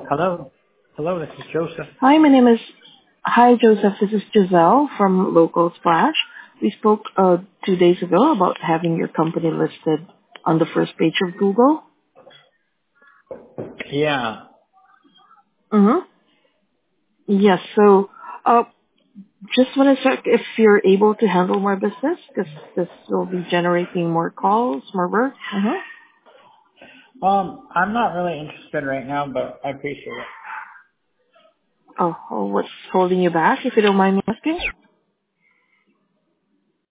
Hello. Hello, this is Joseph. Hi, Hi, Joseph. This is Giselle from Local Splash. We spoke 2 days ago about having your company listed on the first page of Google. Yeah. Mm-hmm. Yes. So, just want to check if you're able to handle more business, because this will be generating more calls, more work. Mm-hmm. I'm not really interested right now, but I appreciate it. What's holding you back, if you don't mind me asking?